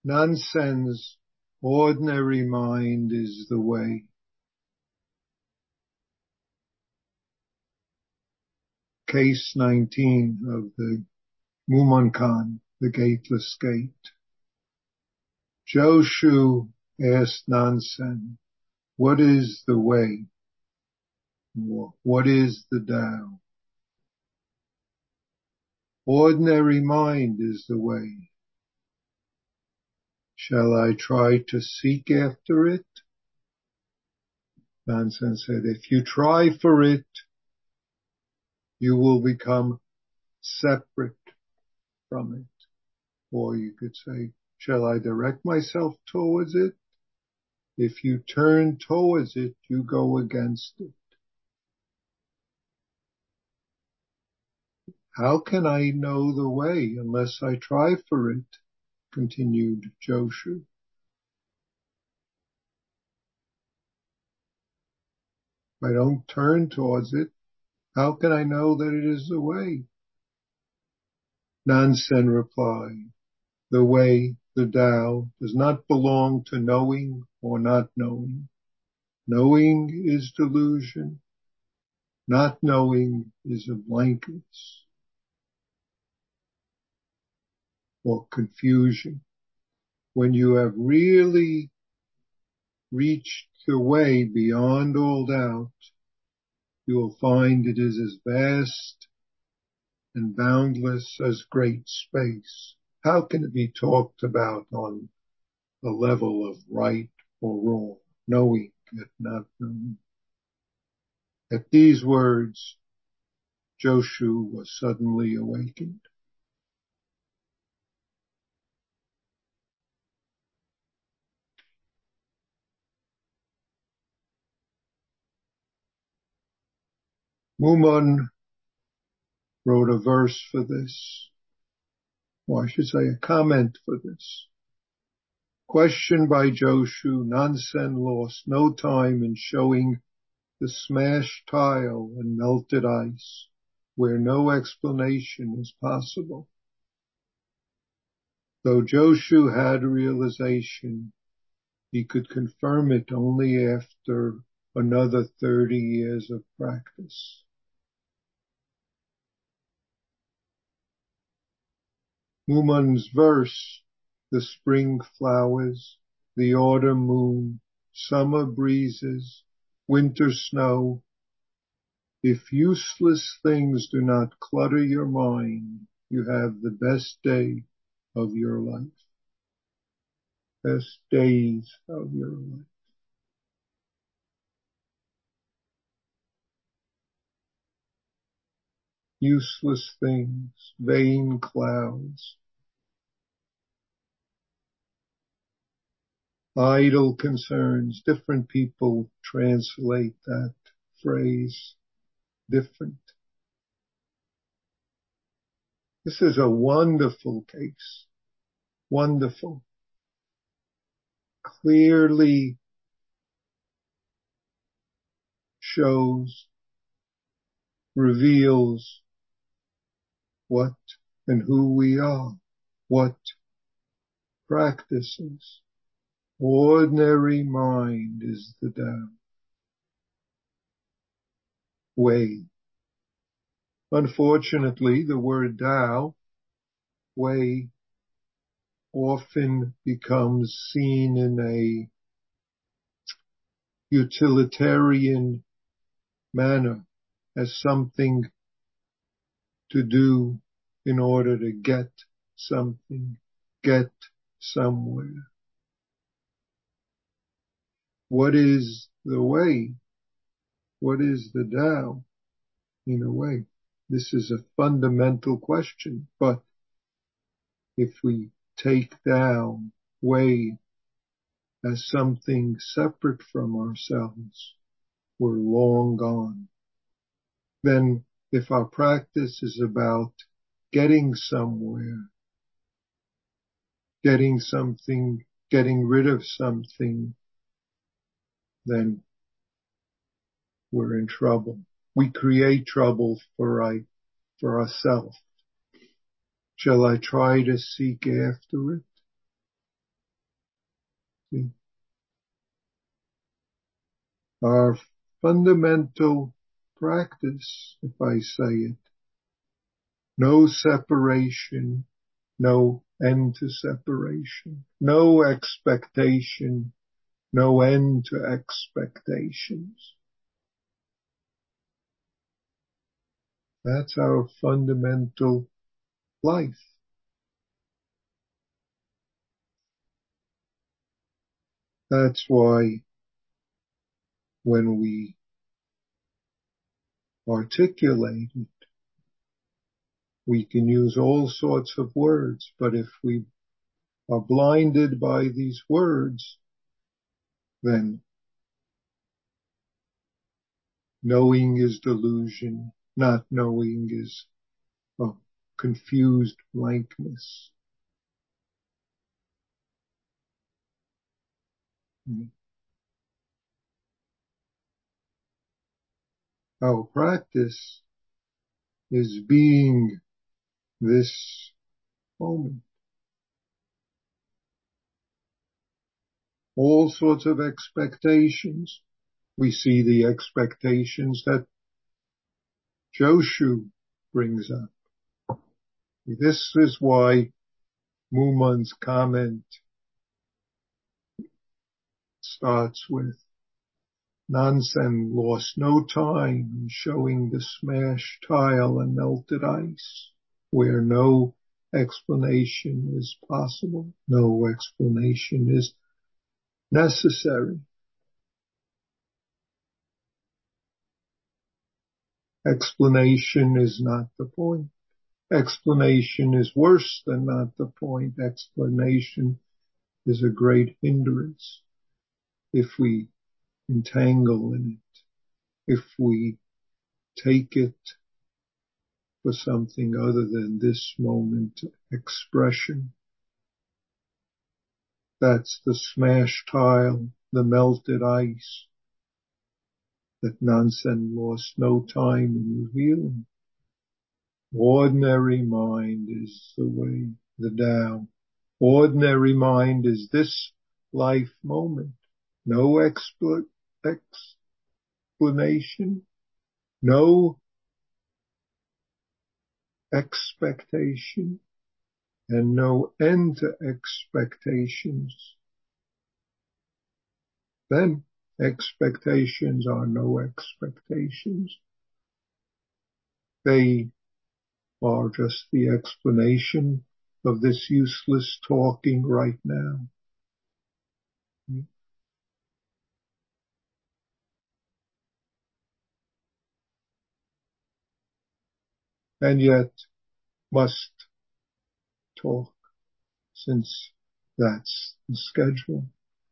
Nansen's ordinary mind is the way. Case 19 of the Mumonkan, the Gateless Gate. Joshu asked Nansen, what is the way? What is the Tao? Ordinary mind is the way. Shall I try to seek after it? Nansen said, if you try for it, you will become separate from it. Or you could say, shall I direct myself towards it? If you turn towards it, you go against it. How can I know the way unless I try for it? Continued Joshu. If I don't turn towards it, how can I know that it is the way? Nansen replied, the way, the Tao, does not belong to knowing or not knowing. Knowing is delusion. Not knowing is a blankness or confusion. When you have really reached the way beyond all doubt, you will find it is as vast and boundless as great space. How can it be talked about on a level of right or wrong, knowing yet not knowing? At these words, Joshu was suddenly awakened. Mumon wrote a verse for this, or I should say a comment for this. Questioned by Joshu, Nansen lost no time in showing the smashed tile and melted ice, where no explanation is possible. Though Joshu had realization, he could confirm it only after another 30 years of practice. Mumon's verse, the spring flowers, the autumn moon, summer breezes, winter snow. If useless things do not clutter your mind, you have the best day of your life. Best days of your life. Useless things, vain clouds, idle concerns. Different people translate that phrase different. This is a wonderful case. Wonderful. Clearly shows, reveals what and who we are, what practices. Ordinary mind is the Tao. Way. Unfortunately, the word Tao, way, often becomes seen in a utilitarian manner as something to do in order to get something, get somewhere. What is the way? What is the Tao? In a way, this is a fundamental question, but if we take Tao, way, as something separate from ourselves, we're long gone. Then if our practice is about getting somewhere, getting something, getting rid of something, then we're in trouble. We create trouble for ourselves. Shall I try to seek after it? See? Our fundamental practice, if I say it, no separation, no end to separation, no expectation, no end to expectations. That's our fundamental life. That's why when we articulate it, we can use all sorts of words, but if we are blinded by these words, then knowing is delusion, not knowing is a confused blankness. Our practice is being this moment. All sorts of expectations. We see the expectations that Joshu brings up. This is why Mumon's comment starts with Nansen lost no time in showing the smashed tile and melted ice, where no explanation is possible, no explanation is necessary. Explanation is not the point. Explanation is worse than not the point. Explanation is a great hindrance if we entangle in it, if we take it for something other than this moment expression. That's the smashed tile, the melted ice that Nansen lost no time in revealing. Ordinary mind is the way, the Tao. Ordinary mind is this life moment. No explanation, no expectation, and no end to expectations. Then expectations are no expectations. They are just the explanation of this useless talking right now. And yet must talk, since that's the schedule.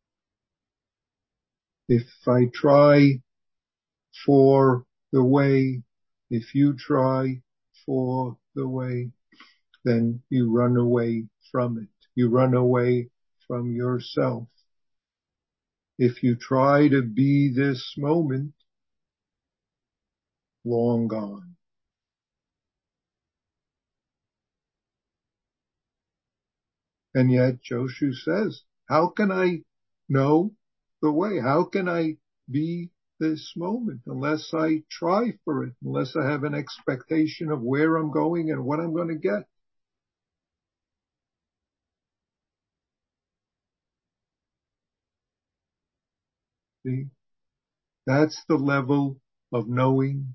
If I try for the way, if you try for the way, then you run away from it. You run away from yourself. If you try to be this moment, long gone. And yet Joshu says, how can I know the way? How can I be this moment unless I try for it, unless I have an expectation of where I'm going and what I'm going to get? See, that's the level of knowing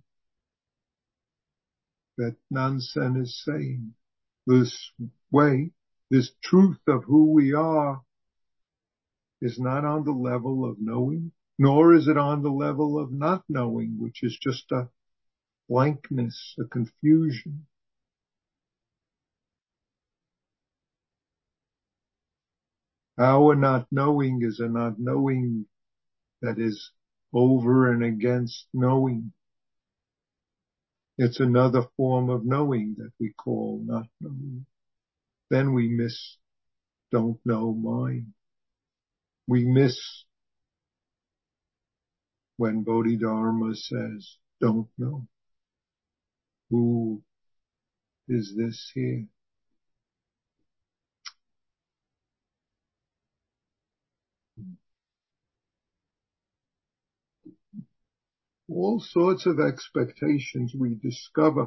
that Nansen is saying. This way, this truth of who we are is not on the level of knowing, nor is it on the level of not knowing, which is just a blankness, a confusion. Our not knowing is a not knowing that is over and against knowing. It's another form of knowing that we call not knowing. Then we miss don't know mind. We miss when Bodhidharma says, don't know. Who is this here? all sorts of expectations we discover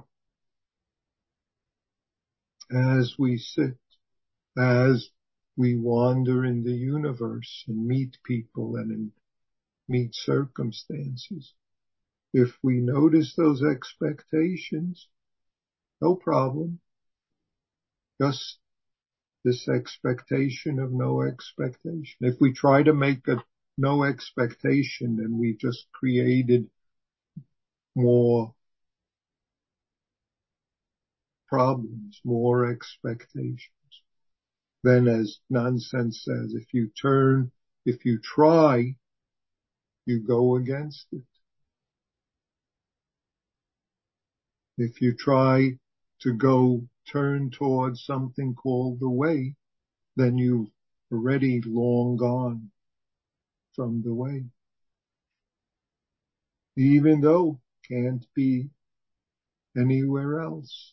as we sit, as we wander in the universe and meet people and meet circumstances. If we notice those expectations, no problem. Just this expectation of no expectation. If we try to make a no expectation, then we just created more problems, more expectations. Then, as nonsense says, if you try, you go against it. If you try to turn towards something called the way, then you've already long gone from the way. Even though can't be anywhere else.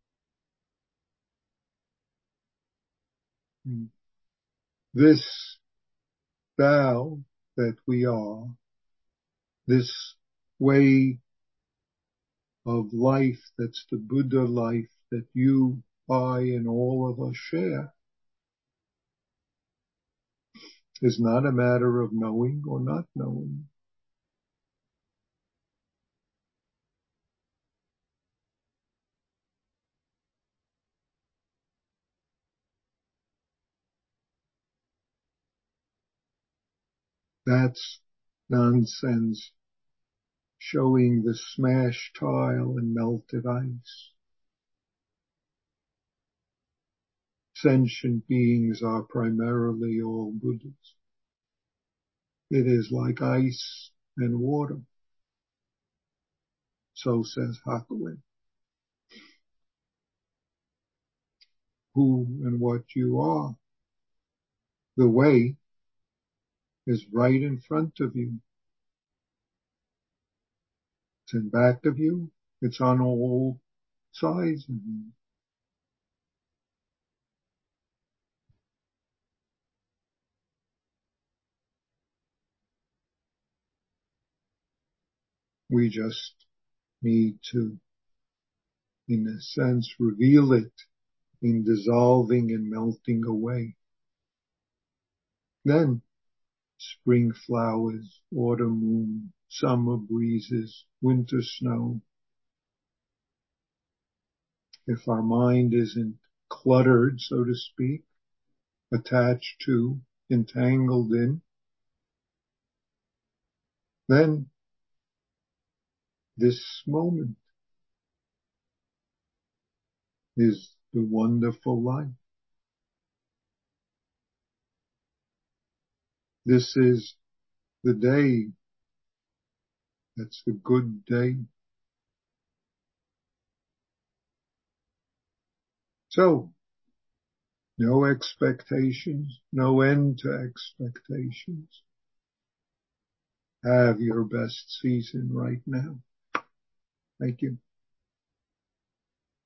This Tao that we are, this way of life that's the Buddha life that you, I, and all of us share, is not a matter of knowing or not knowing. That's nonsense showing the smashed tile and melted ice. Sentient beings are primarily all Buddhas. It is like ice and water. So says Hakuin. Who and what you are. The way is right in front of you. It's in back of you. It's on all sides of you. We just need to, in a sense, reveal it in dissolving and melting away. Then spring flowers, autumn moon, summer breezes, winter snow. If our mind isn't cluttered, so to speak, attached to, entangled in, then this moment is the wonderful life. This is the day that's the good day. So, no expectations, no end to expectations. Have your best season right now. Thank you.